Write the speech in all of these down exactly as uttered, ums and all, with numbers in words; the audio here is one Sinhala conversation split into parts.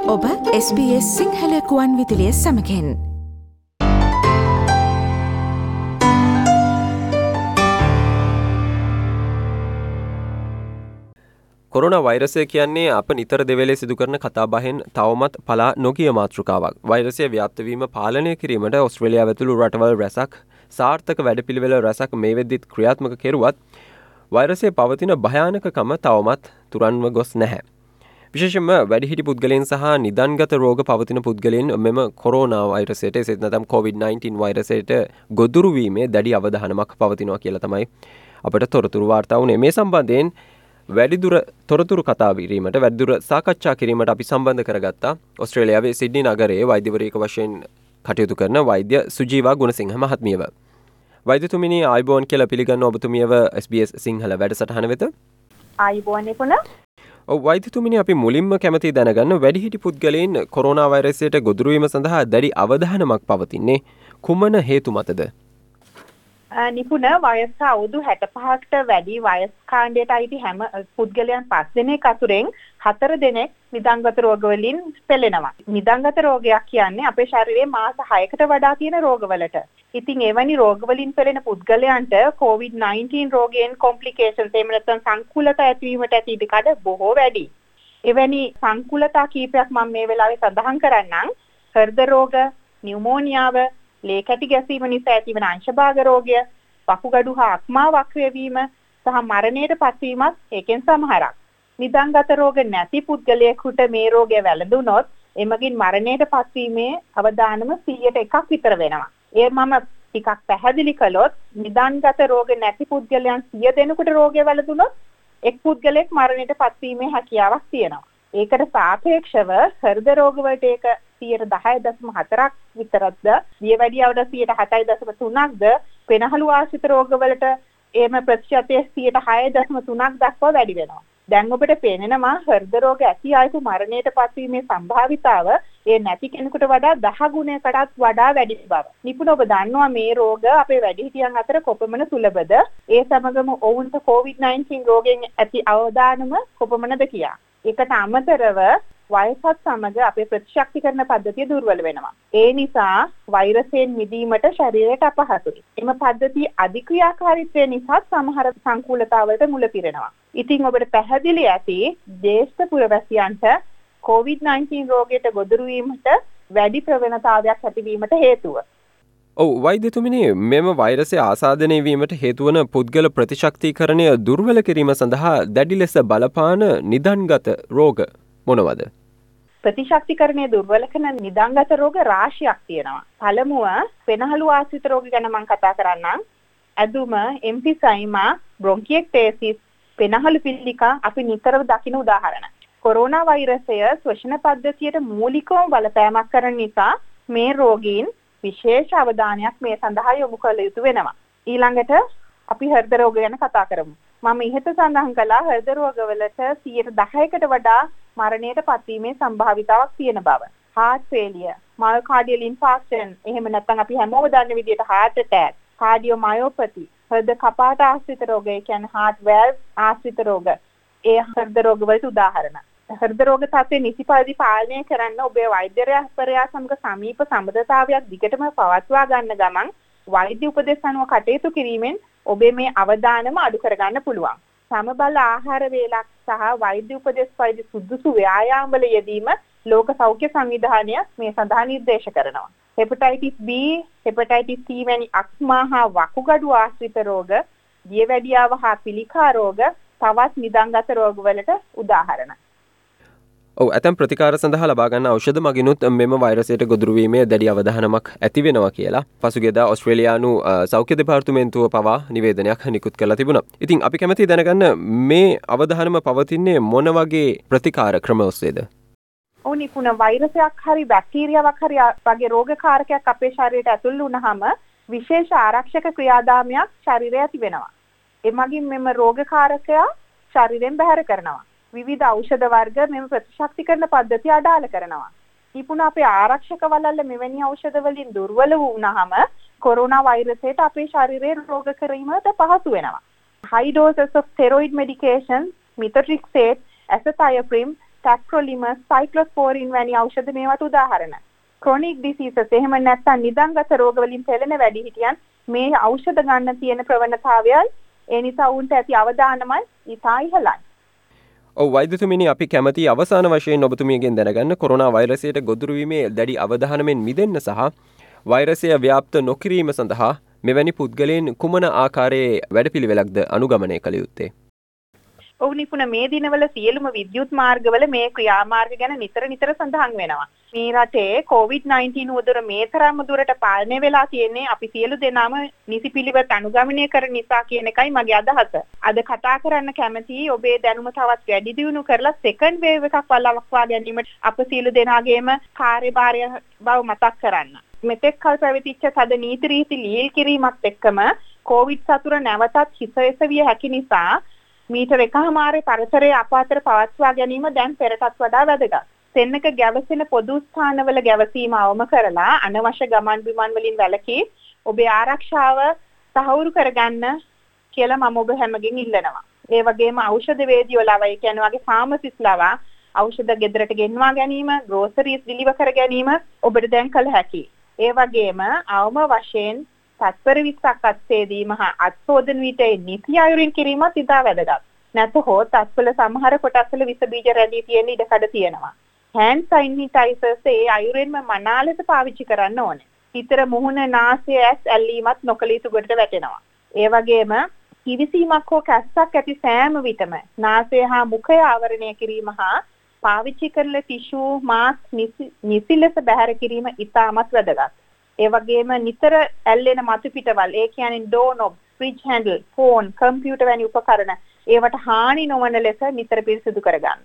ඔබ එස් බී එස් සිංහල කුවන් විදුලිය සමගින් කොරෝනා වෛරසය කියන්නේ අප නිතර දෙවේලේ සිදු කරන කතාබහෙන් තවමත් පලා නොගිය මාතෘකාවක්. වෛරසය ව්‍යාප්ත වීම පාලනය කිරීමට ඕස්ට්‍රේලියාව ඇතුළු රටවල් රැසක් සාර්ථක වැඩපිළිවෙල රැසක් මේ වෙද්දිත් ක්‍රියාත්මක කෙරුවත් වෛරසයේ පවතින භයානකකම තවමත් තුරන්ව ගොස් නැහැ. විශේෂයෙන්ම වැඩිහිටි පුද්ගලයන් සහ නිදන්ගත රෝග පවතින පුද්ගලයන් මෙම කොරෝනා වෛරසයට එසේත් නැත්නම් කොවිඩ් නයින්ටීන් වෛරසයට ගොදුරු වීමේ දැඩි අවධානමක් පවතිනවා කියලා තමයි අපට තොරතුරු වාර්තා වුණේ. මේ සම්බන්ධයෙන් වැඩිදුර තොරතුරු කතා කිරීමට වැඩිදුර සාකච්ඡා කිරීමට අපි සම්බන්ධ කරගත්තා ඕස්ට්‍රේලියාවේ සිඩ්නි නගරයේ වෛද්‍යවරයෙක් වශයෙන් කටයුතු කරන වෛද්‍ය සුජීවා ගුණසිංහ මහත්මියව. වෛද්‍යතුමිනි ආයුබෝවන් කියලා පිළිගන්න ඔබතුමියව එස් බී එස් සිංහල වැඩසටහන වෙත. ආයුබෝවන් නිපුණ. ඔව් වෛද්‍යතුමිනි අපි මුලින්ම කැමැති දැනගන්න වැඩිහිටි පුද්ගලයන් කොරෝනා වෛරසයට ගොදුරු වීම සඳහා දැඩි අවධානමක් පවතින්නේ කුමන හේතු මතද? නිපුණ වයස අවුරුදු හැට පහකට වැඩි වයස් කාණ්ඩයට අයිති හැම පුද්ගලයන් පස් දෙනෙක් අතුරෙන් හතර දෙනෙක් නිදන්ගත රෝග වලින් පෙළෙනවා. නිදන්ගත රෝගයක් කියන්නේ අපේ ශරීරයේ මාස හයකට වඩා තියෙන රෝගවලට. ඉතින් එවැනි රෝග වලින් පෙළෙන පුද්ගලයන්ට කොවිඩ් නයින්ටීන් රෝගයෙන් කොම්ප්ලිකේෂන්ස් එහෙම නැත්නම් සංකූලතා ඇතිවීමට ඇති ඉඩකඩ බොහෝ වැඩි. එවැනි සංකූලතා කීපයක් මම මේ වෙලාවේ සඳහන් කරන්නම්. හෘද රෝග, නියුමෝනියාව, ලේ කැටි ගැසීම නිසා ඇතිවන අංශභාග රෝගය, වකුගඩු හා අක්මා වක්‍රය වීම සහ මරණයට පත්වීමත් ඒකෙන් සමහරක්. නිදන්ගත රෝග නැති පුද්ගලයෙකුට මේ රෝගය වැළඳුනොත් එමගින් මරණයට පත්වීමේ අවදානම සීයට එකක් විතර වෙනවා. ඒ මම ටිකක් පැහැදිලි කළොත් නිදන්ගත රෝග නැති පුද්ගලයන් සිය දෙනෙකුට රෝගය වැළඳුනොත් එක් පුද්ගලයෙක් මරණයට පත්වීමේ හැකියාවක් තියෙනවා. ඒකට සාපේක්ෂව හෘද රෝග වලට ඒක සියයට දහය දශම හතරක් විතරක්ද, දියවැඩියාවට සියයට හතයි දශම තුනක්ද, පෙනහළු ආශ්‍රිත රෝග වලට එම ප්‍රතිශතය සියයට හය දශම තුනක් දක්වා වැඩි වෙනවා. දැන් ඔබට පේනවා හෘද රෝග ඇති අයෙකු මරණයට පත්වීමේ සම්භාවිතාව ඒ නැති කෙනෙකුට වඩා දහ ගුණයකටත් වඩා වැඩි බව. නිපුණ ඔබ දන්නවා මේ රෝග අපේ වැඩිහිටියන් අතර කොපමණ සුලභද? ඒ සමගම ඔවුන්ට කොවිඩ් නයින්ටීන් රෝගයෙන් ඇති අවදානම කොපමණද කියා. ඒකට අමතරව වයසත් සමග අපේ ප්‍රතිශක්තිකරණ පද්ධතිය දුර්වල වෙනවා. ඒ නිසා වෛරසයෙන් මිදීමට ශරීරයට අපහසුයි. එම පද්ධතිය අධික්‍රියාකාරීත්වය නිසා සමහර සංකූලතාවලට මුල පිරෙනවා. ඉතින් ඔබට පැහැදිලි ඇති ජ්‍යෙෂ්ඨ පුරවැසියන්ට කොවිඩ් නයින්ටීන් රෝගයට ගොදුරු වීමට වැඩි ප්‍රවණතාවයක් ඇතිවීමට හේතුව. ඔව් වෛද්‍යතුමිනි මෙම වෛරසය ආසාදනය වීමට හේතුවන පුද්ගල ප්‍රතිශක්තිකරණය දුර්වල කිරීම සඳහා දැඩි ලෙස බලපාන නිදන්ගත රෝග මොනවද? ප්‍රතිශක්තිකරණය දුර්වල කරන නිදන්ගත රෝග රාශියක් තියෙනවා. පළමුව පෙනහළු ආශ්‍රිත රෝග ගැන මම කතා කරන්නම්. ඇදුම, එම්ෆිසයිමා, බ්‍රොන්කියෙක්ටේසිස්, පෙනහළු පිළිකා අපි නිතරම දකින උදාහරණ. කොරෝනා වෛරසය ශ්වසන පද්ධතියට මූලිකවම බලපෑමක් කරන නිසා මේ රෝගීන් විශේෂ අවධානයක් මේ සඳහා යොමු කළ යුතු වෙනවා. ඊළඟට අපි හෘද රෝග ගැන කතා කරමු. මම ඉහත සඳහන් කළා හෘද රෝගවලට සියයට දහයකට වඩා මරණයට පත්වීමේ සම්භාවිතාවක් තියෙන බව. heart failure, myocardial infarction, එහෙම නැත්නම් අපි හැමෝම දන්න විදිහට heart attack, cardiomyopathy, හෘද කපාට ආශ්‍රිත රෝග, ඒ කියන්නේ heart valve ආශ්‍රිත රෝග. ඒ හෘද රෝග වලට උදාහරණ. හෘද රෝග තත්ත්වය නිසි පරිදි පාලනය කරන්න ඔබේ වෛද්‍යවරයා සමග සමීප සම්බන්ධතාවයක් දිගටම පවත්වා ගන්න ගමන් වෛද්‍ය උපදෙස් අනුව කටයුතු කිරීමෙන් ඔබේ මේ අවදානම අඩු කරගන්න පුළුවන්. සමබල ආහාර වේලක් සහ වෛද්‍ය උපදෙස් පරිදි සුදුසු ව්‍යායාම වල යෙදීම ලෝක සෞඛ්‍ය සංවිධානය මේ සඳහා නිර්දේශ කරනවා. හෙපටයිටිස් B, හෙපටයිටිස් C වැනි අක්මා හා වකුගඩු ආශ්‍රිත රෝග, දියවැඩියාව හා පිළිකා රෝග තවත් නිදන්ගත රෝග වලට උදාහරණ. ඔව් ඇතැම් ප්‍රතිකාර සඳහා ලබා ගන්න ඖෂධ මගිනුත් මෙම වෛරසයට ගොදුරු වීමේ දැඩි අවධානමක් ඇති වෙනවා කියලා පසුගියදා ඕස්ට්‍රේලියානු සෞඛ්‍ය දෙපාර්තමේන්තුව පවා නිවේදනයක් නිකුත් කරලා තිබුණා. ඉතින් අපි කැමැති දැනගන්න මේ අවධානම පවතින්නේ මොන වගේ ප්‍රතිකාර ක්‍රම ඔස්සේද? ඔව් නිපුණ වෛරසයක් හරි බැක්ටීරියාවක් හරි වගේ රෝගකාරකයක් අපේ ශරීරයට ඇතුල් වුණාම විශේෂ ආරක්ෂක ක්‍රියාදාමයක් ශරීරය ඇති වෙනවා. එමගින් මෙම රෝගකාරකයා ශරීරයෙන් බැහැර කරනවා. විවිධ ඖෂධ වර්ග මෙම ප්‍රතිශක්තිකරණ පද්ධතිය අඩාල කරනවා. නිපුණ අපේ ආරක්ෂක වළල්ල මෙවැනි ඖෂධ වලින් දුර්වල වුණාම කොරෝනා වෛරසයට අපේ ශරීරයේ රෝග කිරීමට පහසු වෙනවා. High doses of steroid medication, methotrexate, azathioprine, ටැක්‍රොලිමස්, සයික්ලොස්පෝරින් වැනි ඖෂධ මේවට උදාහරණ. ක්‍රොනික් ඩිසීසස් එහෙම නැත්නම් නිදන්ගත රෝග වලින් පෙළෙන වැඩිහිටියන් මේ ඖෂධ ගන්න තියෙන ප්‍රවණතාවයයි ඒ නිසා උන්ට ඇති අවදානමයි ඉතා ඉහළයි. ඔව් වෛද්‍යතුමිනි අපි කැමති අවසාන වශයෙන් ඔබතුමියගෙන් දැනගන්න කොරෝනා වෛරසයට ගොදුරු වීමේ දැඩි අවධානමෙන් මිදෙන්න සහ වෛරසය ව්‍යාප්ත නොකිරීම සඳහා මෙවැනි පුද්ගලයන් කුමන ආකාරයේ වැඩපිළිවෙලක්ද අනුගමනය කළ යුත්තේ? ඔව් නිපුණ මේ දිනවල සියලුම විද්‍යුත් මාර්ගවල මේ ක්‍රියාමාර්ග ගැන නිතර නිතර සඳහන් වෙනවා. මේ රටේ කොවිඩ් නයින්ටීන් උදුර මේ තරම් දුරට පාලනය වෙලා තියෙන්නේ අපි සියලු දෙනාම නිසි පිළිවෙත් අනුගමනය කරන නිසා කියන එකයි මගේ අදහස. අද කතා කරන්න කැමතියි ඔබේ දැනුම තවත් වැඩි දියුණු කරලා සෙකන්ඩ් වේව් එකක් වළක්වා ගැනීමට අප සියලු දෙනාගේම කාර්යභාරය බව මතක් කරන්න. මෙතෙක් කල් පැවතිච්ච තද නීති රීති ලීල් කිරීමත් එක්කම කොවිඩ් සතුර නැවතත් හිස එසවිය හැකි නිසා මීටර එකහමාරේ පරතරයේ අප අතර පවත්වා ගැනීම දැන් පෙරටත් වඩා වැදගත්. සෙන්නක ගැවසෙන පොදු ස්ථානවල ගැවසීම අවම කරලා අනවශ්‍ය ගමන් බිමන් වලින් වැළකී ඔබේ ආරක්ෂාව තහවුරු කරගන්න කියලා මම ඔබ හැමගෙන් ඉල්ලනවා. ඒ වගේම ඖෂධ වේදිකෝලව ඒ කියන්නේ වගේ ෆාමසිස්ලව ಔಷಧ ගෙදරට ගෙන්වා ගැනීම, ග්‍රෝසරිස් ඩිලිවර් කර ගැනීම ඔබට දැන් කළ හැකියි. ඒ වගේම අවම වශයෙන් තත්පර විස්සක් අත්සේදීම හා අත්සෝදන විට නිසි අයුරින් කිරීමත් ඉතා වැදගත්. නැතහොත් අත්වල සමහර කොටස්වල විස බීජ රැඳී තියෙන ඉඩකඩ තියෙනවා. hand sanitizers ඒ අයුරින්ම මනා ලෙස පාවිච්චි කරන්න ඕනේ. ඊතර මුහුණ, නාසය, ඇස් ඇල්ලීමත් නොකළ යුතු කොටට වැටෙනවා. ඒ වගේම කිවිසීමක් හෝ කැස්සක් ඇති සෑම විටම නාසය හා මුඛය ආවරණය කිරීම හා පාවිච්චි කරන ටිෂු මාස්ක් නිසි ලෙස බැහැර කිරීම ඉතාමත් වැදගත්. ඒ වගේම නිතර ඇල්ලෙන මතු පිටවල් ඒ කියන්නේ door knob, fridge handle, phone, computer වැනි උපකරණ ඒවට හානි නොවන ලෙස නිතර පිරිසිදු කරගන්න.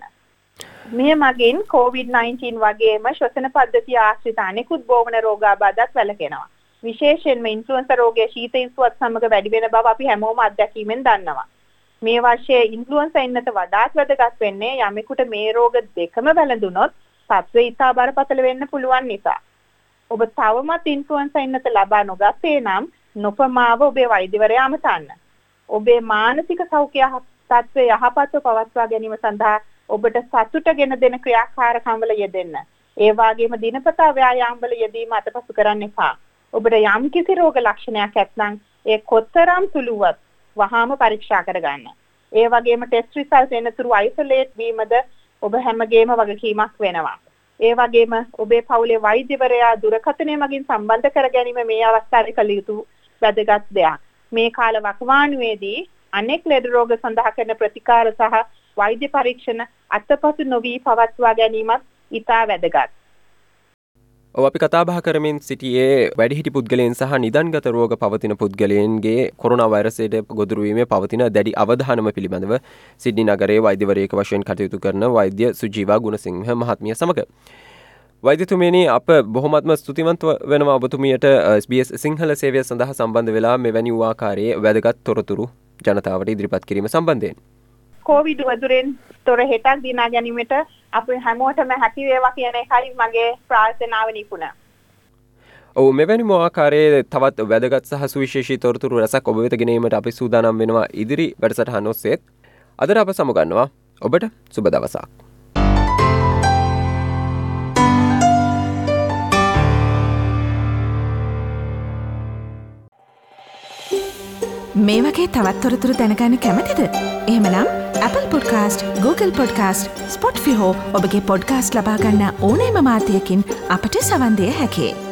මේ මගින් කොවිඩ් නයින්ටීන් වගේම ශ්වසන පද්ධතිය ආශ්‍රිත අනෙකුත් බෝවන රෝගාබාධත් වැළකෙනවා. විශේෂයෙන්ම ඉන්ෆ්ලුවෙන්සා රෝගයේ ශීත ඉස්ුවත් සමග වැඩි වෙන බව අපි හැමෝම අත්දැකීමෙන් දන්නවා. මේ වර්ෂයේ ඉන්ෆ්ලුවෙන්සා ඉන්නත වඩාත් වැදගත් වෙන්නේ යමෙකුට මේ රෝග දෙකම වැළඳුනොත් තත්ත්වය ඉතා බරපතල වෙන්න පුළුවන් නිසා. ඔබ තවමත් ඉන්ෆ්ලුවෙන්සා ඉන්නත ලබා නොගත්තේ නම් නොපමාව ඔබේ වෛද්‍යවරයා අමතන්න. ඔබේ මානසික සෞඛ්‍ය තත්ත්වය යහපත්ව පවත්වා ගැනීම සඳහා ඔබට සතුටගෙන දෙන ක්‍රියාකාරකම් වල යෙදෙන්න. ඒ වගේම දිනපතා ව්‍යායාම වල යෙදීම අතපසු කරන්න එපා. ඔබට යම් කිසි රෝග ලක්ෂණයක් ඇත්නම් ඒ කොතරම් සුළුවත් වහාම පරීක්ෂා කරගන්න. ඒ වගේම ටෙස්ට් රිසල්ට් එනතුරු අයිසොලේට් වීමද ඔබ හැමගේම වගකීමක් වෙනවා. ඒ වගේම ඔබේ පවුලේ වෛද්‍යවරයා දුරකථනය මගින් සම්බන්ධ කර ගැනීම මේ අවස්ථාවේ කළ යුතු වැදගත් දෙයක්. මේ කාල වකවානුවේදී අනෙක් ලෙඩ රෝග සඳහා කරන ප්‍රතිකාර සහ වෛද්‍ය පරීක්ෂණ අත්පසු නොවී පවත්වා ගැනීමත් ඉතා වැදගත්. ඔව් අපි කතා බහ කරමින් සිටියේ වැඩිහිටි පුද්ගලයන් සහ නිදන්ගත රෝග පවතින පුද්ගලයන්ගේ කොරෝනා වෛරසයට ගොදුරු වීමේ පවතින දැඩි අවධානම පිළිබඳව සිඩ්නි නගරයේ වෛද්‍යවරයෙක් වශයෙන් කටයුතු කරන වෛද්‍ය සුජීවා ගුණසිංහ මහත්මිය සමග. වෛද්‍යතුමියනි අප බොහොමත්ම ස්තුතිවන්ත වෙනවා ඔබතුමියට එස් බී එස් සිංහල සේවය සඳහා සම්බන්ධ වෙලා මෙවැනි වූ ආකාරයේ වැදගත් තොරතුරු ජනතාවට ඉදිරිපත් කිරීම සම්බන්ධයෙන්. කොවිඩ් වදුරෙන් තොර හෙටක් දිනා ගැනීමට අපි හැමෝටම හැකි වේවා කියන එකයි මගේ ප්‍රාර්ථනාව නිපුණ. ඔව් මෙවැනි ආකාරයේ තවත් වැදගත් සහ සුවිශේෂී තොරතුරු රසක් ඔබ වෙත ගෙනීමට අපි සූදානම් වෙනවා ඉදිරි වැඩසටහන ඔස්සේ. අද අප සමුගන්නවා. ඔබට සුබ දවසක්. මේ වගේ තවත් තොරතුරු දැනගන්න කැමතිද? එහෙමනම් Apple Podcast, Google Podcast, Spotify හෝ ඔබගේ පොඩ්කාස්ට් ලබා ගන්න ඕනෑම මාධ්‍යයකින් අපට සවන් දිය හැකියි.